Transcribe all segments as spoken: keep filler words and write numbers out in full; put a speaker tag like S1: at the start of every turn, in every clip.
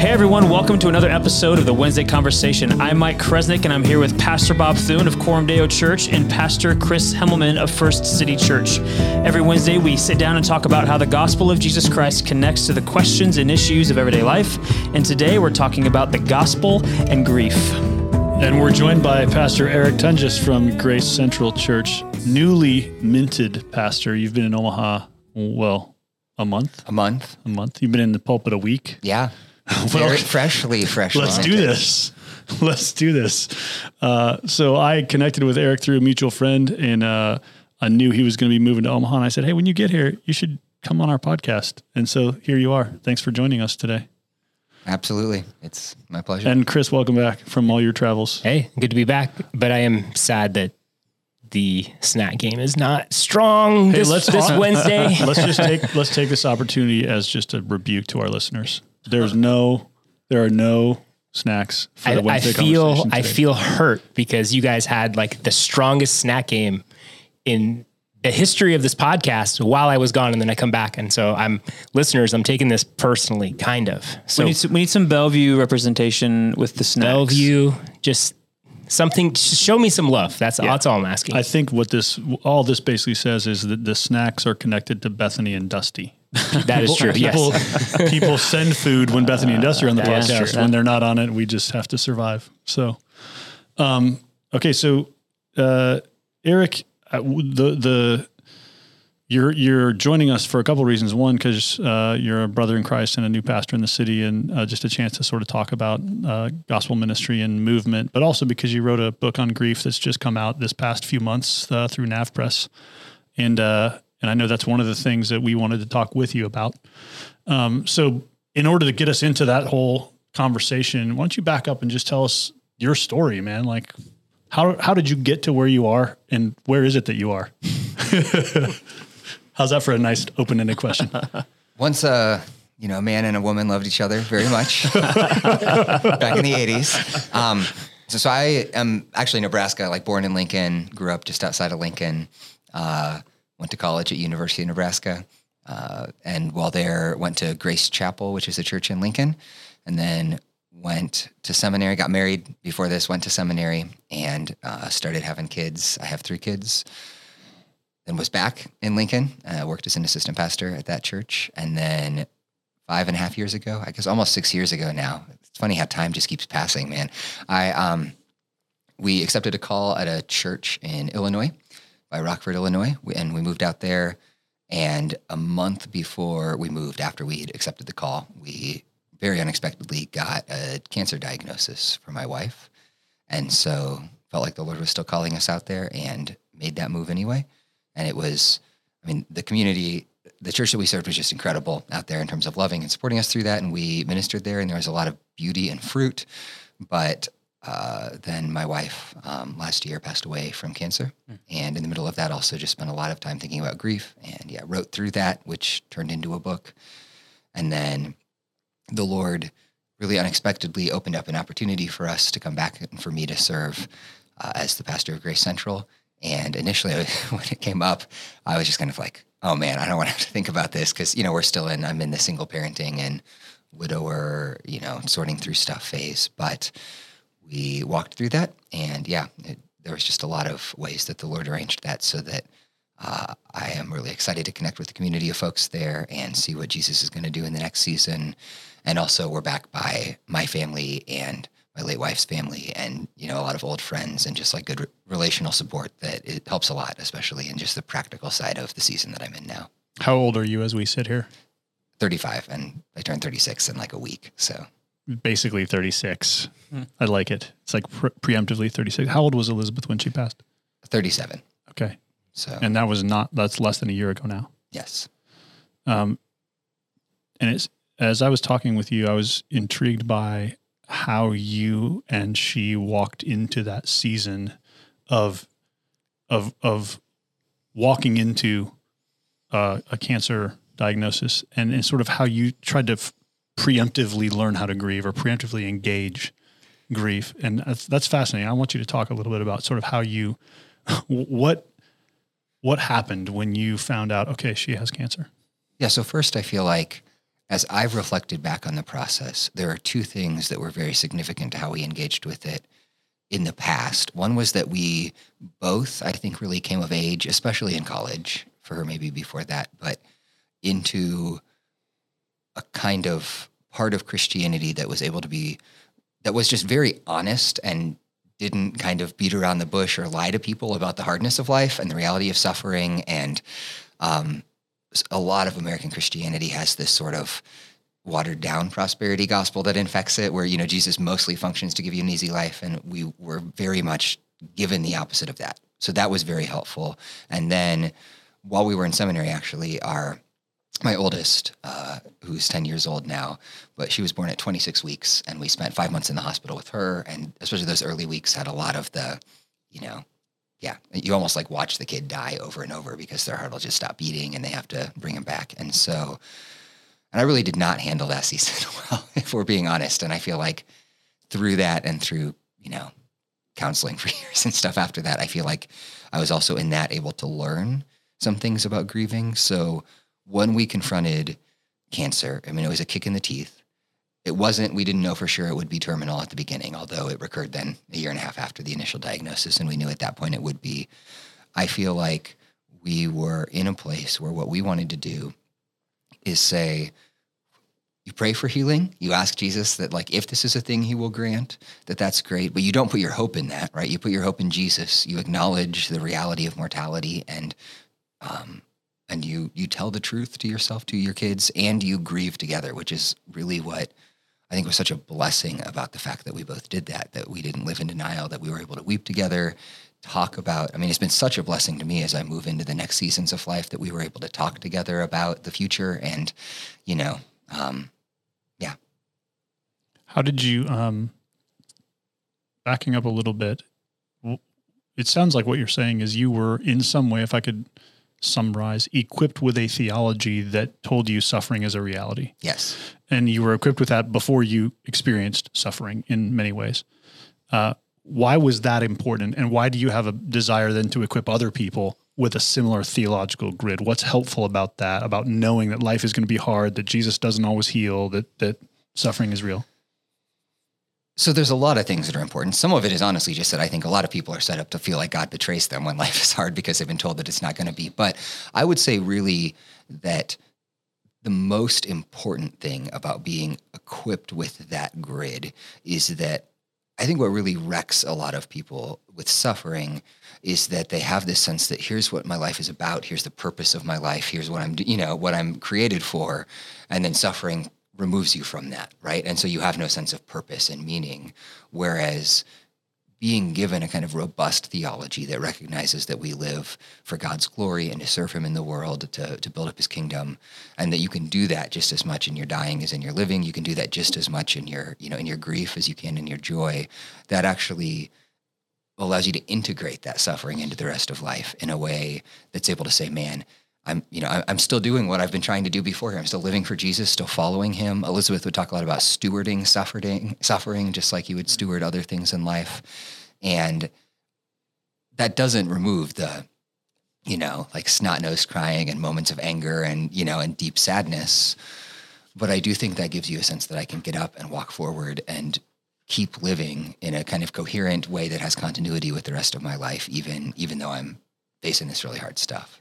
S1: Hey everyone, welcome to another episode of the Wednesday Conversation. I'm Mike Kresnick and I'm here with Pastor Bob Thune of Coram Deo Church and Pastor Chris Hemmelman of First City Church. Every Wednesday we sit down and talk about how the gospel of Jesus Christ connects to the questions and issues of everyday life. And today we're talking about the gospel and grief.
S2: And we're joined by Pastor Eric Tunges from Grace Central Church, newly minted pastor. You've been in Omaha, well, a month?
S3: A month.
S2: A month. You've been in the pulpit a week?
S3: Yeah.
S2: Well,
S3: Very freshly, freshly.
S2: Let's do this. Let's do this. Uh, so I connected with Eric through a mutual friend, and uh, I knew he was going to be moving to Omaha. And I said, hey, when you get here, you should come on our podcast. And so here you are. Thanks for joining us today.
S3: Absolutely. It's my pleasure.
S2: And Chris, welcome back from all your travels.
S4: Hey, good to be back. But I am sad that the snack game is not strong
S2: Hey,
S4: this,
S2: let's
S4: this
S2: on,
S4: Wednesday.
S2: let's just take let's take this opportunity as just a rebuke to our listeners. There's no, there are no snacks for
S4: I,
S2: the
S4: I
S2: Wednesday
S4: feel
S2: conversation
S4: I
S2: today.
S4: feel hurt because you guys had like the strongest snack game in the history of this podcast while I was gone, and then I come back, and so I'm listeners. I'm taking this personally, kind of. So
S1: we need some, we need some Bellevue representation with the snacks.
S4: Bellevue, just something. Just show me some love. That's
S2: Yeah.
S4: that's all I'm asking.
S2: I think what this all this basically says is that the snacks are connected to Bethany and Dusty.
S4: that is true.
S2: People,
S4: Yes.
S2: people send food when Bethany and Dusty are on the
S4: That is
S2: podcast.
S4: true.
S2: When they're not on it, we just have to survive. So, um, okay. So, uh, Eric, uh, the, the, you're, you're joining us for a couple of reasons. One, cause, uh, you're a brother in Christ and a new pastor in the city, and uh, just a chance to sort of talk about, uh, gospel ministry and movement, but also because you wrote a book on grief that's just come out this past few months, uh, through NavPress. And, uh, And I know that's one of the things that we wanted to talk with you about. Um, so in order to get us into that whole conversation, why don't you back up and just tell us your story, man? Like how, how did you get to where you are, and where is it that you are? How's that for a nice open-ended question?
S3: Once a, you know, a man and a woman loved each other very much back in the eighties. Um, so, so I am actually Nebraska, like born in Lincoln, grew up just outside of Lincoln, uh, went to college at University of Nebraska, uh, and while there went to Grace Chapel, which is a church in Lincoln, and then went to seminary, got married before this, went to seminary, and uh, started having kids. I have three kids. Then was back in Lincoln, uh, worked as an assistant pastor at that church, and then five and a half years ago, I guess almost six years ago now, it's funny how time just keeps passing, man. I um, we accepted a call at a church in Illinois, by Rockford, Illinois, and we moved out there. And a month before we moved, after we had accepted the call, we very unexpectedly got a cancer diagnosis for my wife. And so felt like the Lord was still calling us out there, and made that move anyway. And it was, I mean, the community, the church that we served was just incredible out there in terms of loving and supporting us through that. And we ministered there, and there was a lot of beauty and fruit. But Uh, then my wife um, last year passed away from cancer. Mm. And in the middle of that, also just spent a lot of time thinking about grief, and yeah, wrote through that, which turned into a book. And then the Lord really unexpectedly opened up an opportunity for us to come back and for me to serve uh, as the pastor of Grace Central. And initially when it came up, I was just kind of like, oh man, I don't want to have to think about this, because, you know, we're still in, I'm in the single parenting and widower, you know, sorting through stuff phase. But we walked through that, and yeah, it, there was just a lot of ways that the Lord arranged that, so that uh, I am really excited to connect with the community of folks there and see what Jesus is going to do in the next season. And also we're back by my family and my late wife's family, and, you know, a lot of old friends, and just like good re- relational support that it helps a lot, especially in just the practical side of the season that I'm in now.
S2: How old are you as we sit here?
S3: thirty-five, and I turned thirty-six in like a week. So
S2: Basically thirty-six. Mm. I like it. It's like pre- preemptively thirty-six. How old was Elizabeth when she passed?
S3: thirty-seven.
S2: Okay.
S3: So,
S2: and that was not, that's less than a year ago now.
S3: Yes.
S2: Um, and it's, as I was talking with you, I was intrigued by how you and she walked into that season of, of, of walking into uh, a cancer diagnosis, and, and sort of how you tried to f- preemptively learn how to grieve, or preemptively engage grief. And that's, that's fascinating. I want you to talk a little bit about sort of how you, what, what happened when you found out, okay, she has cancer?
S3: Yeah. So first I feel like as I've reflected back on the process, there are two things that were very significant to how we engaged with it in the past. One was that we both, I think, really came of age, especially in college, for her maybe before that, but into a kind of part of Christianity that was able to be, that was just very honest and didn't kind of beat around the bush or lie to people about the hardness of life and the reality of suffering. And um, a lot of American Christianity has this sort of watered down prosperity gospel that infects it, where, you know, Jesus mostly functions to give you an easy life. And we were very much given the opposite of that. So that was very helpful. And then while we were in seminary, actually, our my oldest, uh, who's ten years old now, but she was born at twenty-six weeks, and we spent five months in the hospital with her. And especially those early weeks had a lot of the, you know, yeah, you almost like watch the kid die over and over because their heart will just stop beating and they have to bring him back. And so, and I really did not handle that season well, if we're being honest. And I feel like through that and through, you know, counseling for years and stuff after that, I feel like I was also in that able to learn some things about grieving. So when we confronted cancer, I mean, it was a kick in the teeth. It wasn't, we didn't know for sure it would be terminal at the beginning, although it recurred then a year and a half after the initial diagnosis, and we knew at that point it would be. I feel like we were in a place where what we wanted to do is say, you pray for healing, you ask Jesus that, like, if this is a thing he will grant, that that's great, but you don't put your hope in that, right? You put your hope in Jesus. You acknowledge the reality of mortality, and um, and you you tell the truth to yourself, to your kids, and you grieve together, which is really what I think was such a blessing about the fact that we both did that, that we didn't live in denial, that we were able to weep together, talk about, I mean, it's been such a blessing to me as I move into the next seasons of life that we were able to talk together about the future and, you know, um, yeah.
S2: How did you, um, backing up a little bit, it sounds like what you're saying is you were in some way, if I could summarize, equipped with a theology that told you suffering is a reality.
S3: Yes.
S2: And you were equipped with that before you experienced suffering in many ways. Uh, why was that important? And why do you have a desire then to equip other people with a similar theological grid? What's helpful about that, about knowing that life is going to be hard, that Jesus doesn't always heal, that, that suffering is real?
S3: So there's a lot of things that are important. Some of it is honestly just that I think a lot of people are set up to feel like God betrays them when life is hard because they've been told that it's not going to be. But I would say really that the most important thing about being equipped with that grid is that I think what really wrecks a lot of people with suffering is that they have this sense that here's what my life is about, here's the purpose of my life, here's what I'm, you know, what I'm created for, and then suffering removes you from that, right? And so you have no sense of purpose and meaning, whereas being given a kind of robust theology that recognizes that we live for God's glory and to serve him in the world, to, to build up his kingdom, and that you can do that just as much in your dying as in your living. You can do that just as much in your, you know, in your grief as you can in your joy. That actually allows you to integrate that suffering into the rest of life in a way that's able to say, man, I'm, you know, I'm still doing what I've been trying to do before here. I'm still living for Jesus, still following him. Elizabeth would talk a lot about stewarding suffering, suffering, just like you would steward other things in life. And that doesn't remove the, you know, like snot-nosed crying and moments of anger and, you know, and deep sadness. But I do think that gives you a sense that I can get up and walk forward and keep living in a kind of coherent way that has continuity with the rest of my life, even, even though I'm facing this really hard stuff.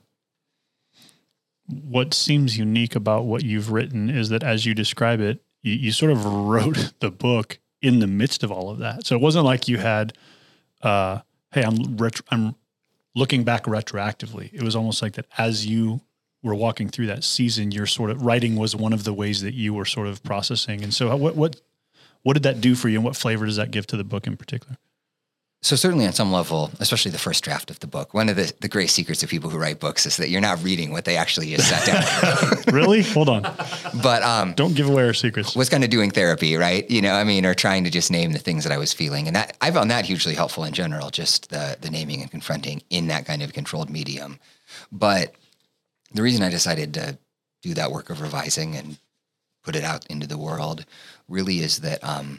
S2: What seems unique about what you've written is that as you describe it, you, you sort of wrote the book in the midst of all of that. So it wasn't like you had, uh, hey, I'm retro- I'm looking back retroactively. It was almost like that as you were walking through that season, your sort of writing was one of the ways that you were sort of processing. And so what what what did that do for you, and what flavor does that give to the book in particular?
S3: So certainly on some level, especially the first draft of the book, one of the, the great secrets of people who write books is that you're not reading what they actually just sat down.
S2: Really? Hold on.
S3: But um,
S2: don't give away our secrets.
S3: Was kind of doing therapy, right? You know, I mean, or trying to just name the things that I was feeling. And that I found that hugely helpful in general, just the the naming and confronting in that kind of controlled medium. But the reason I decided to do that work of revising and put it out into the world really is that um,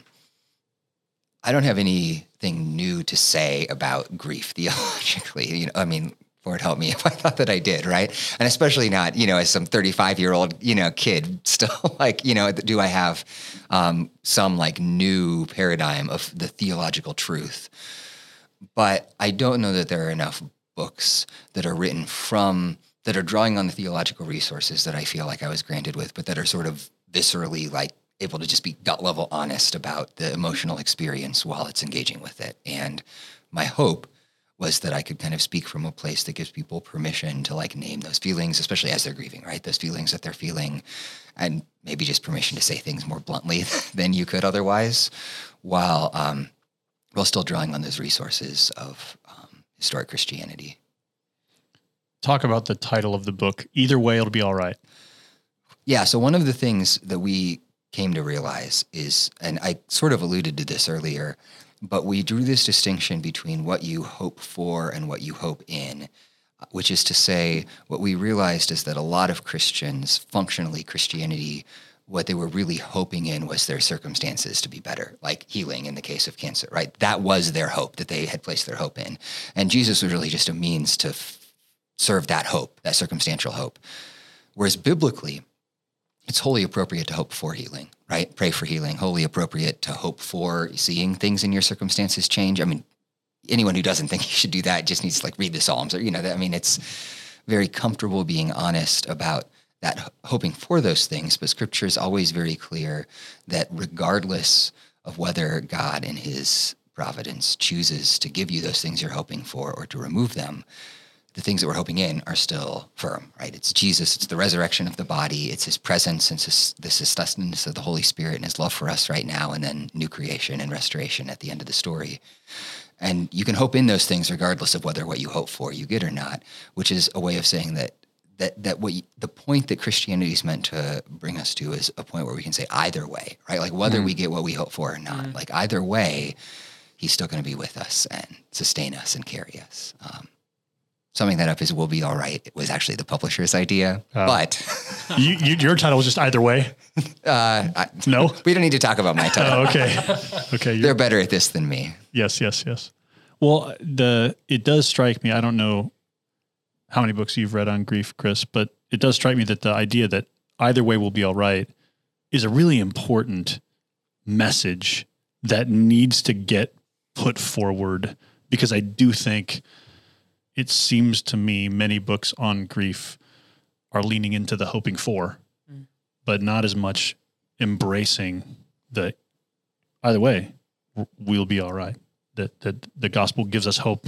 S3: I don't have anything new to say about grief theologically. You know, I mean, Lord help me if I thought that I did, right? And especially not, you know, as some thirty-five-year-old, you know, kid still like, you know, do I have um, some like new paradigm of the theological truth? But I don't know that there are enough books that are written from, that are drawing on the theological resources that I feel like I was granted with, but that are sort of viscerally like able to just be gut level honest about the emotional experience while it's engaging with it. And my hope was that I could kind of speak from a place that gives people permission to like name those feelings, especially as they're grieving, right? Those feelings that they're feeling, and maybe just permission to say things more bluntly than you could otherwise, while um, while still drawing on those resources of um, historic Christianity.
S2: Talk about the title of the book. Either way, it'll be all right.
S3: Yeah. So one of the things that we came to realize is, and I sort of alluded to this earlier, but we drew this distinction between what you hope for and what you hope in, which is to say, what we realized is that a lot of Christians, functionally Christianity, what they were really hoping in was their circumstances to be better, like healing in the case of cancer, right? That was their hope that they had placed their hope in. And Jesus was really just a means to f- serve that hope, that circumstantial hope. Whereas biblically, it's wholly appropriate to hope for healing, right? Pray for healing, wholly appropriate to hope for seeing things in your circumstances change. I mean, anyone who doesn't think you should do that just needs to like read the Psalms or, you know, I mean, it's very comfortable being honest about that, hoping for those things. But Scripture is always very clear that regardless of whether God in his providence chooses to give you those things you're hoping for or to remove them, the things that we're hoping in are still firm, right? It's Jesus, it's the resurrection of the body, it's his presence, it's his, the sustenance of the Holy Spirit and his love for us right now, and then new creation and restoration at the end of the story. And you can hope in those things regardless of whether what you hope for you get or not, which is a way of saying that that that what you, the point that Christianity is meant to bring us to is a point where we can say either way, right? Like whether mm. we get what we hope for or not, mm. like either way, he's still going to be with us and sustain us and carry us. Um, Summing that up is "We'll Be All Right." It was actually the publisher's idea, uh, but
S2: you, you, your title was just either way.
S3: Uh, I,
S2: no,
S3: we don't need to talk about my title.
S2: Oh, okay, okay.
S3: They're better at this than me.
S2: Yes, yes, yes. Well, the it does strike me. I don't know how many books you've read on grief, Chris, but it does strike me that the idea that either way will be all right is a really important message that needs to get put forward, because I do think. It seems to me many books on grief are leaning into the hoping for, mm. but not as much embracing the either way, we'll be all right. That, that the gospel gives us hope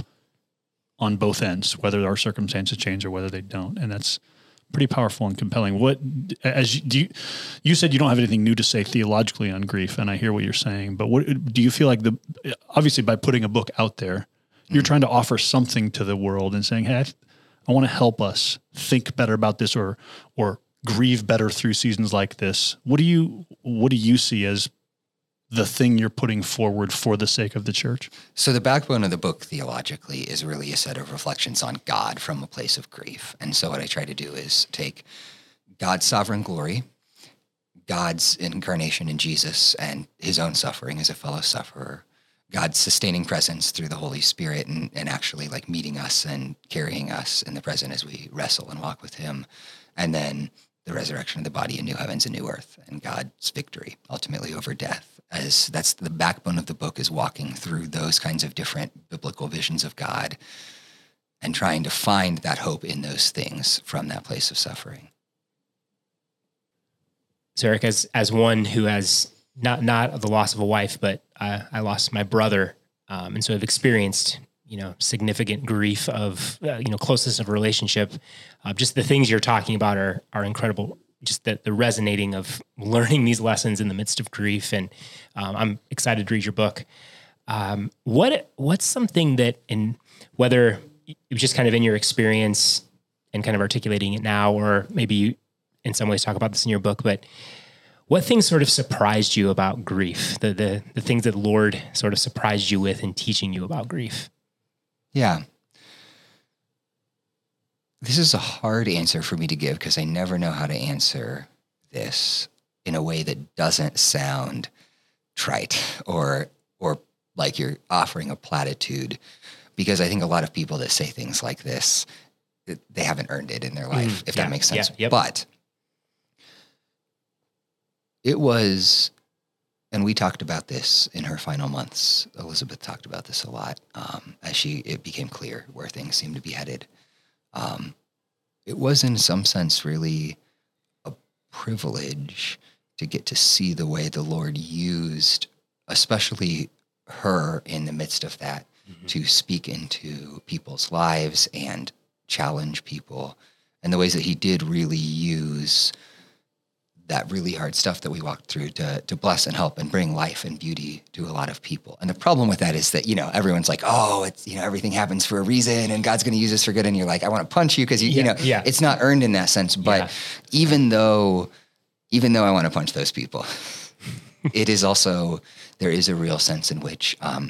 S2: on both ends, whether our circumstances change or whether they don't. And that's pretty powerful and compelling. What, as you, do you, you said you don't have anything new to say theologically on grief, and I hear what you're saying, but what do you feel like the, obviously by putting a book out there, you're trying to offer something to the world and saying, hey, I, I want to help us think better about this or or grieve better through seasons like this. What do you what do you see as the thing you're putting forward for the sake of the church?
S3: So the backbone of the book theologically is really a set of reflections on God from a place of grief. And so what I try to do is take God's sovereign glory, God's incarnation in Jesus and his own suffering as a fellow sufferer, God's sustaining presence through the Holy Spirit and, and actually like meeting us and carrying us in the present as we wrestle and walk with him. And then the resurrection of the body in new heavens and new earth and God's victory ultimately over death. As that's the backbone of the book, is walking through those kinds of different biblical visions of God and trying to find that hope in those things from that place of suffering.
S4: So Eric, as, as one who has Not not the loss of a wife, but uh, I lost my brother, um, and so I've experienced you know significant grief of uh, you know closeness of relationship. Uh, just the things you're talking about are are incredible. Just the, the resonating of learning these lessons in the midst of grief, and um, I'm excited to read your book. Um, what what's something that, in whether it was just kind of in your experience and kind of articulating it now, or maybe you in some ways talk about this in your book, but what things sort of surprised you about grief? The, the the things that the Lord sort of surprised you with in teaching you about grief?
S3: Yeah. This is a hard answer for me to give because I never know how to answer this in a way that doesn't sound trite or or like you're offering a platitude. Because I think a lot of people that say things like this they haven't earned it in their life,
S4: Mm,
S3: if
S4: yeah,
S3: that makes sense.
S4: yeah, yep.
S3: But it was, and we talked about this in her final months. Elizabeth talked about this a lot um, as she it became clear where things seemed to be headed. Um, it was in some sense really a privilege to get to see the way the Lord used, especially her in the midst of that, mm-hmm. to speak into people's lives and challenge people, and the ways that he did really use that really hard stuff that we walked through to to bless and help and bring life and beauty to a lot of people. And the problem with that is that, you know, everyone's like, oh, it's, you know, everything happens for a reason and God's going to use this for good. And you're like, I want to punch you because, you,
S4: yeah,
S3: you know,
S4: yeah.
S3: it's not earned in that sense. But
S4: yeah.
S3: even though, even though I want to punch those people, it is also, there is a real sense in which um,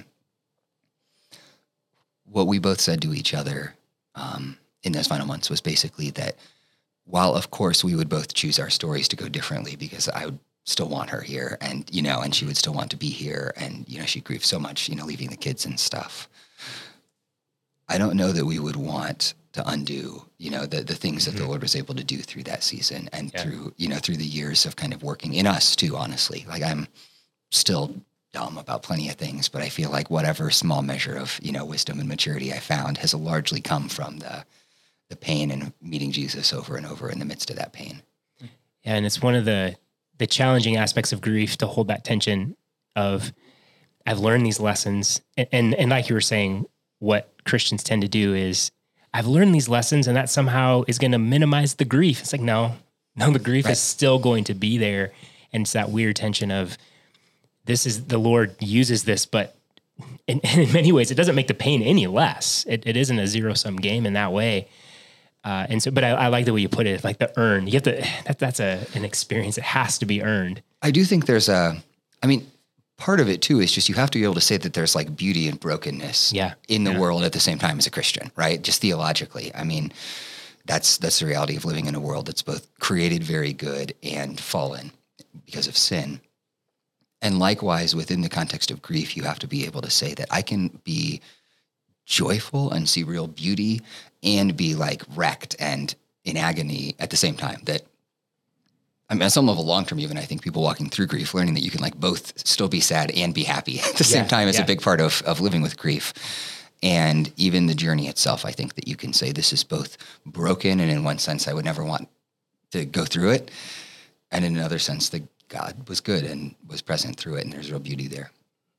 S3: what we both said to each other um, in those final months was basically that while of course we would both choose our stories to go differently, because I would still want her here and, you know, and she would still want to be here. And, you know, she grieved so much, you know, leaving the kids and stuff. I don't know that we would want to undo, you know, the, the things that mm-hmm. the Lord was able to do through that season and yeah. through, you know, through the years of kind of working in us too, honestly. Like I'm still dumb about plenty of things, but I feel like whatever small measure of, you know, wisdom and maturity I found has largely come from the, the pain and meeting Jesus over and over in the midst of that pain.
S4: Yeah, and it's one of the the challenging aspects of grief to hold that tension of I've learned these lessons, and, and and like you were saying, what Christians tend to do is I've learned these lessons, and that somehow is going to minimize the grief. It's like no, no, the grief right. is still going to be there, and it's that weird tension of this is the Lord uses this, but in, in many ways, it doesn't make the pain any less. It, it isn't a zero sum game in that way. Uh, and so, but I, I like the way you put it, like the earn. You have to. That, that's a an experience that has to be earned.
S3: I do think there's a. I mean, part of it too is just you have to be able to say that there's like beauty and brokenness
S4: yeah.
S3: in the
S4: yeah.
S3: world at the same time as a Christian, right? Just theologically. I mean, that's that's the reality of living in a world that's both created very good and fallen because of sin. And likewise, within the context of grief, you have to be able to say that I can be joyful and see real beauty and be like wrecked and in agony at the same time. That, I mean, at some level, long-term even, I think people walking through grief, learning that you can like both still be sad and be happy at the yeah, same time is yeah. a big part of, of living with grief. And even the journey itself, I think that you can say this is both broken, and in one sense, I would never want to go through it. And in another sense, that God was good and was present through it, and there's real beauty there.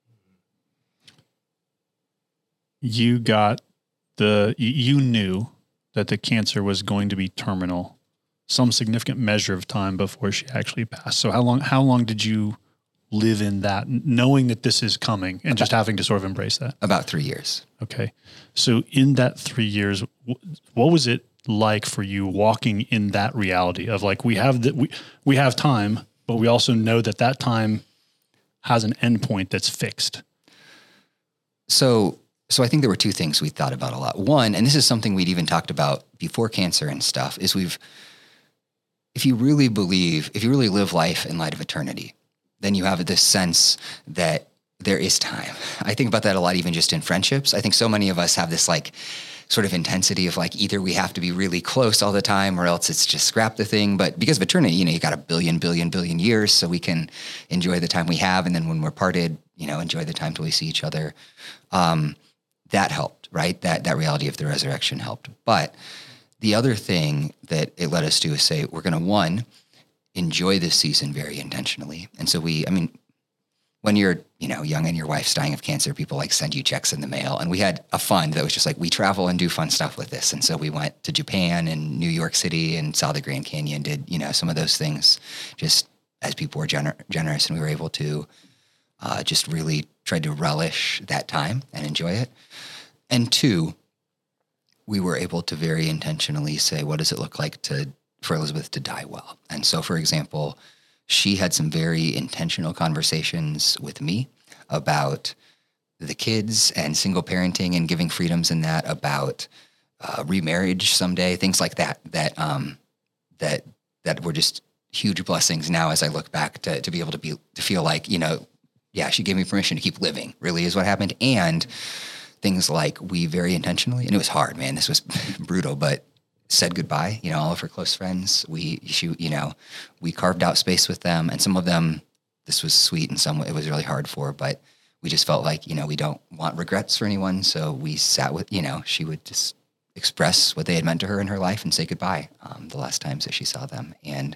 S2: You got the, you knew that the cancer was going to be terminal, some significant measure of time before she actually passed. So how long, how long did you live in that, knowing that this is coming and just having to sort of embrace that?
S3: About three years.
S2: Okay. So in that three years, what was it like for you walking in that reality of like, we have that, we, we have time, but we also know that that time has an endpoint that's fixed.
S3: So, So I think there were two things we thought about a lot. One, and this is something we'd even talked about before cancer and stuff, is we've, if you really believe, if you really live life in light of eternity, then you have this sense that there is time. I think about that a lot, even just in friendships. I think so many of us have this like sort of intensity of like, either we have to be really close all the time or else it's just scrap the thing. But because of eternity, you know, you got a billion, billion, billion years, so we can enjoy the time we have. And then when we're parted, you know, enjoy the time till we see each other. Um, That helped, right? That that reality of the resurrection helped. But the other thing that it led us to is say, we're going to, one, enjoy this season very intentionally. And so we, I mean, when you're, you know, young and your wife's dying of cancer, people like send you checks in the mail. And we had a fund that was just like, we travel and do fun stuff with this. And so we went to Japan and New York City and saw the Grand Canyon, did, you know, some of those things just as people were gener- generous and we were able to uh, just really try to relish that time and enjoy it. And two, we were able to very intentionally say, what does it look like to for Elizabeth to die well? And so, for example, she had some very intentional conversations with me about the kids and single parenting and giving freedoms in that, about uh, remarriage someday, things like that, that um, that that were just huge blessings now as I look back to to be able to be to feel like, you know, yeah, she gave me permission to keep living, really is what happened. And things like we very intentionally, and it was hard, man, this was brutal, but said goodbye. You know, all of her close friends, we, she, you know, we carved out space with them, and some of them, this was sweet, and some it was really hard for, but we just felt like, you know, we don't want regrets for anyone. So we sat with, you know, she would just express what they had meant to her in her life and say goodbye um, the last times that she saw them. And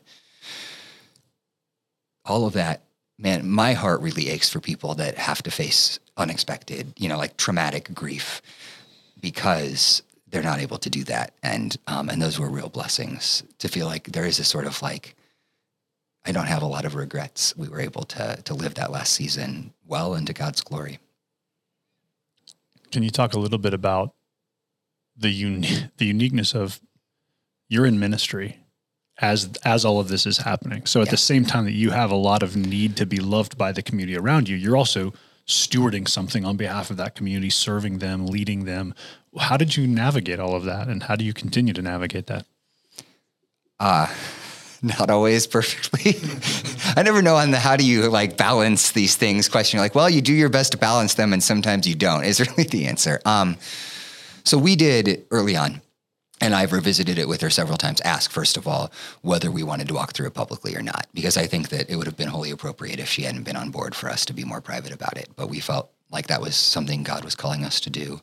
S3: all of that, man, my heart really aches for people that have to face unexpected, you know, like traumatic grief, because they're not able to do that. And, um, and those were real blessings to feel like there is a sort of like, I don't have a lot of regrets. We were able to, to live that last season well into God's glory.
S2: Can you talk a little bit about the un- the uniqueness of you're in ministry as as all of this is happening? So at
S3: Yeah.
S2: the same time that you have a lot of need to be loved by the community around you, you're also stewarding something on behalf of that community, serving them, leading them. How did you navigate all of that, and how do you continue to navigate that?
S3: Uh, not always perfectly. I never know on the how do you like balance these things question. You're like, well, you do your best to balance them, and sometimes you don't, is really the answer. Um, so we did early on, and I've revisited it with her several times, ask, first of all, whether we wanted to walk through it publicly or not, because I think that it would have been wholly appropriate if she hadn't been on board for us to be more private about it. But we felt like that was something God was calling us to do.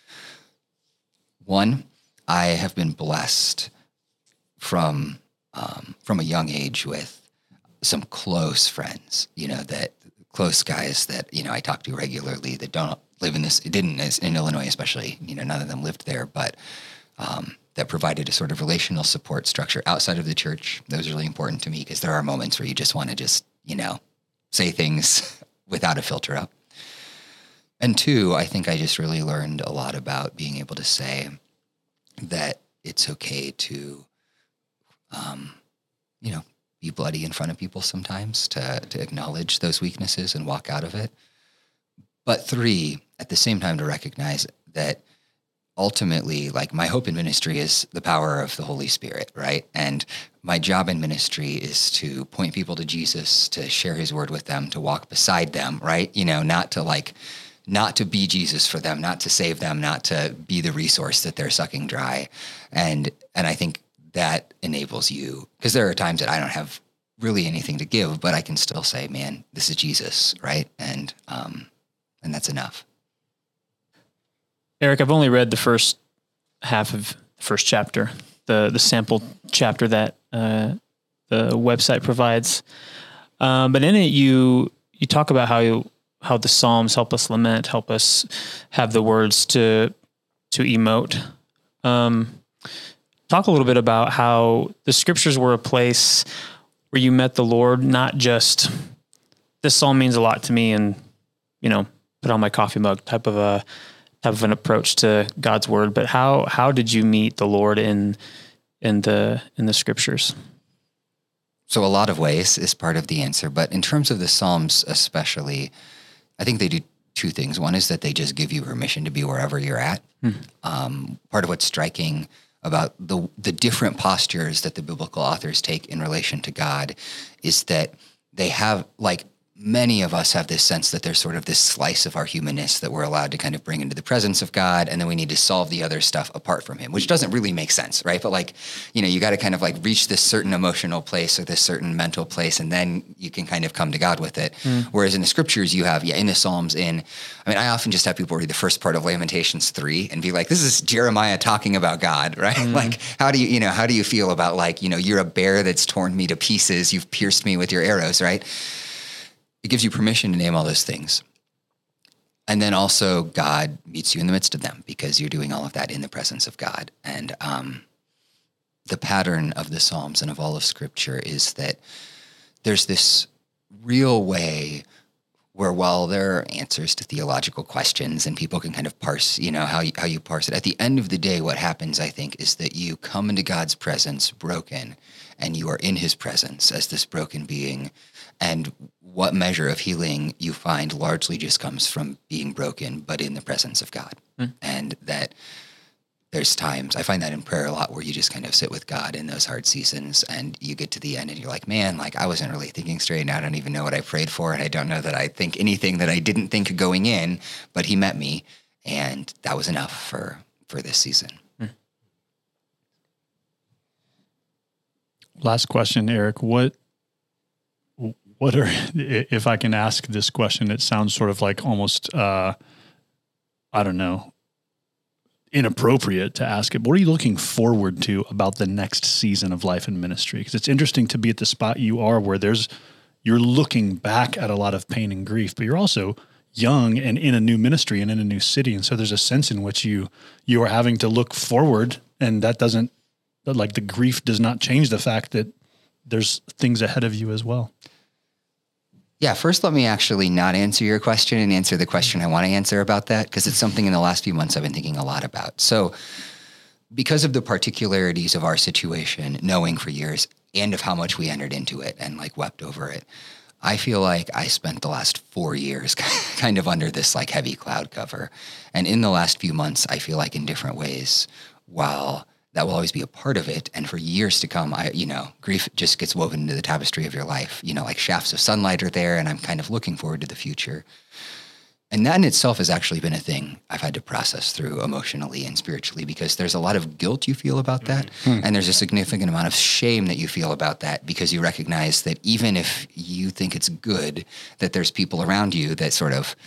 S3: One, I have been blessed from um, from a young age with some close friends, you know, that close guys that, you know, I talk to regularly that don't live in this, didn't in Illinois especially, you know, none of them lived there, but um, that provided a sort of relational support structure outside of the church. That was really important to me, because there are moments where you just want to just, you know, say things without a filter up. And two, I think I just really learned a lot about being able to say that it's okay to, um, you know, be bloody in front of people sometimes, to, to acknowledge those weaknesses and walk out of it. But three, at the same time, to recognize that ultimately, like, my hope in ministry is the power of the Holy Spirit, right? And my job in ministry is to point people to Jesus, to share his word with them, to walk beside them, right? You know, not to like, not to be Jesus for them, not to save them, not to be the resource that they're sucking dry. And, and I think that enables you, because there are times that I don't have really anything to give, but I can still say, man, this is Jesus, right? And, um, and that's enough.
S1: Eric, I've only read the first half of the first chapter, the the sample chapter that uh, the website provides. Um, but in it, you you talk about how you, how the Psalms help us lament, help us have the words to to emote. Um, talk a little bit about how the Scriptures were a place where you met the Lord, not just this psalm means a lot to me, and you know, put on my coffee mug type of a type of an approach to God's word, but how how did you meet the Lord in in the in the Scriptures?
S3: So a lot of ways is part of the answer, but in terms of the Psalms especially, I think they do two things. One is that they just give you permission to be wherever you're at. Hmm. Um, part of what's striking about the the different postures that the biblical authors take in relation to God is that they have, like, many of us have this sense that there's sort of this slice of our humanness that we're allowed to kind of bring into the presence of God, and then we need to solve the other stuff apart from him, which doesn't really make sense, right? But like, you know, you got to kind of like reach this certain emotional place or this certain mental place, and then you can kind of come to God with it. Mm. Whereas in the Scriptures, you have, yeah, in the Psalms, in, I mean, I often just have people read the first part of Lamentations three and be like, this is Jeremiah talking about God, right? Mm. Like, how do you, you know, how do you feel about, like, you know, you're a bear that's torn me to pieces, you've pierced me with your arrows, right? It gives you permission to name all those things. And then also God meets you in the midst of them, because you're doing all of that in the presence of God. And um, the pattern of the Psalms and of all of Scripture is that there's this real way where, while there are answers to theological questions and people can kind of parse, you know, how you, how you parse it, at the end of the day, what happens, I think, is that you come into God's presence broken, and you are in his presence as this broken being. And what measure of healing you find largely just comes from being broken, but in the presence of God. Mm. And that there's times, I find that in prayer a lot, where you just kind of sit with God in those hard seasons, and you get to the end and you're like, man, like, I wasn't really thinking straight, and I don't even know what I prayed for, and I don't know that I think anything that I didn't think going in, but he met me, and that was enough for, for this season.
S2: Last question, Eric. What, what are, if I can ask this question, it sounds sort of like almost, uh, I don't know, inappropriate to ask it. What are you looking forward to about the next season of life and ministry? Because it's interesting to be at the spot you are where there's, you're looking back at a lot of pain and grief, but you're also young and in a new ministry and in a new city. And so there's a sense in which you, you are having to look forward, and that doesn't, like the grief does not change the fact that there's things ahead of you as well.
S3: Yeah, first let me actually not answer your question and answer the question I want to answer about that, because it's something in the last few months I've been thinking a lot about. So because of the particularities of our situation, knowing for years, and of how much we entered into it and like wept over it, I feel like I spent the last four years kind of under this like heavy cloud cover. And in the last few months, I feel like in different ways, while that will always be a part of it, and for years to come, I, you know, grief just gets woven into the tapestry of your life. You know, like shafts of sunlight are there, and I'm kind of looking forward to the future. And that in itself has actually been a thing I've had to process through emotionally and spiritually, because there's a lot of guilt you feel about that. Mm-hmm. And there's a significant amount of shame that you feel about that, because you recognize that even if you think it's good, that there's people around you that sort of,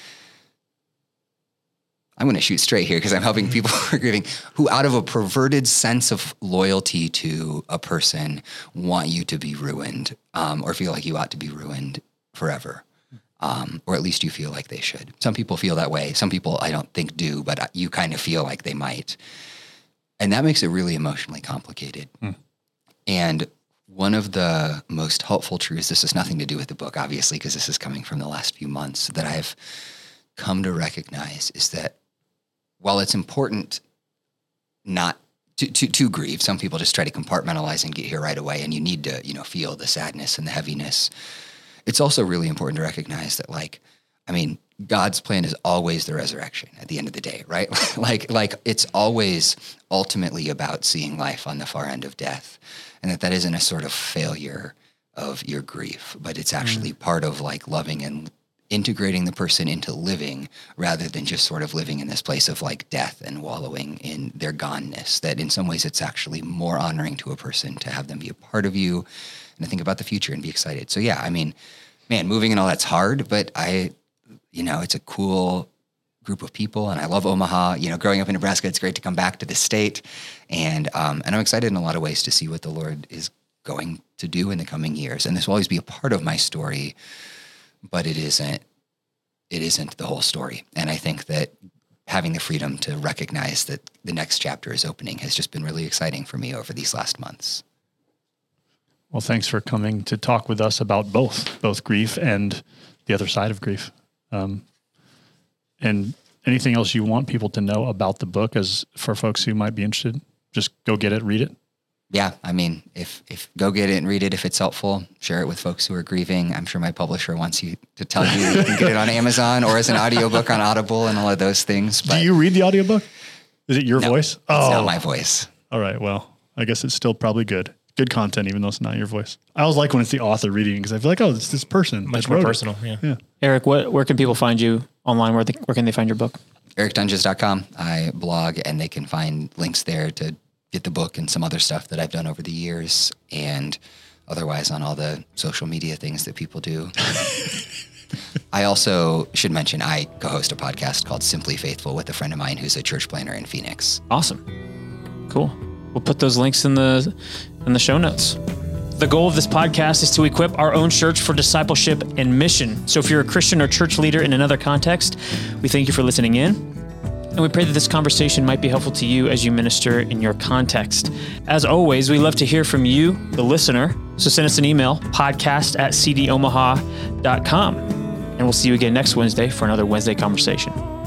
S3: I'm going to shoot straight here because I'm helping people who are grieving, who out of a perverted sense of loyalty to a person want you to be ruined, um, or feel like you ought to be ruined forever. Um, or at least you feel like they should. Some people feel that way. Some people I don't think do, but you kind of feel like they might. And that makes it really emotionally complicated. Mm. And one of the most helpful truths, this has nothing to do with the book, obviously, because this is coming from the last few months, that I've come to recognize is that while it's important not to, to, to grieve, some people just try to compartmentalize and get here right away, and you need to, you know, feel the sadness and the heaviness. It's also really important to recognize that, like, I mean, God's plan is always the resurrection at the end of the day, right? like, like it's always ultimately about seeing life on the far end of death, and that that isn't a sort of failure of your grief, but it's actually mm. part of like loving and integrating the person into living, rather than just sort of living in this place of like death and wallowing in their goneness. That in some ways it's actually more honoring to a person to have them be a part of you and to think about the future and be excited. So yeah, I mean, man, moving and all that's hard, but I, you know, it's a cool group of people, and I love Omaha. You know, growing up in Nebraska, it's great to come back to the state, and um, and I'm excited in a lot of ways to see what the Lord is going to do in the coming years. And this will always be a part of my story, but it isn't. It isn't the whole story. And I think that having the freedom to recognize that the next chapter is opening has just been really exciting for me over these last months.
S2: Well, thanks for coming to talk with us about both, both grief and the other side of grief. Um, and anything else you want people to know about the book, as for folks who might be interested, just go get it, read it.
S3: Yeah. I mean, if, if go get it and read it, if it's helpful, share it with folks who are grieving. I'm sure my publisher wants you to tell you you can get it on Amazon or as an audiobook on Audible and all of those things. But
S2: do you read the audiobook? Is it your
S3: no,
S2: voice?
S3: It's
S2: oh.
S3: not my voice.
S2: All right. Well, I guess it's still probably good. Good content, even though it's not your voice. I always like when it's the author reading, because I feel like, oh, it's this person.
S4: Much more personal.
S2: Yeah.
S4: yeah.
S1: Eric, what, where can people find you online? Where, they, where can they find your book?
S3: eric dunges dot com. I blog, and they can find links there to get the book and some other stuff that I've done over the years, and otherwise on all the social media things that people do. I also should mention I co-host a podcast called Simply Faithful with a friend of mine who's a church planner in Phoenix.
S1: Awesome. Cool. We'll put those links in the in the show notes. The goal of this podcast is to equip our own church for discipleship and mission. So if you're a Christian or church leader in another context, we thank you for listening in. And we pray that this conversation might be helpful to you as you minister in your context. As always, we love to hear from you, the listener. So send us an email, podcast at c d omaha dot com. And we'll see you again next Wednesday for another Wednesday Conversation.